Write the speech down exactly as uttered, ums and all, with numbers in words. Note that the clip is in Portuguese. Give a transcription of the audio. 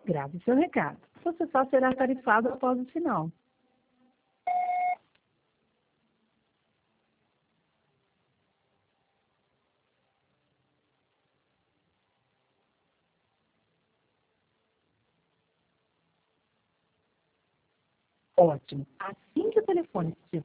Grave seu recado. Você só será tarifado após o sinal. Ótimo. Assim que o telefone estiver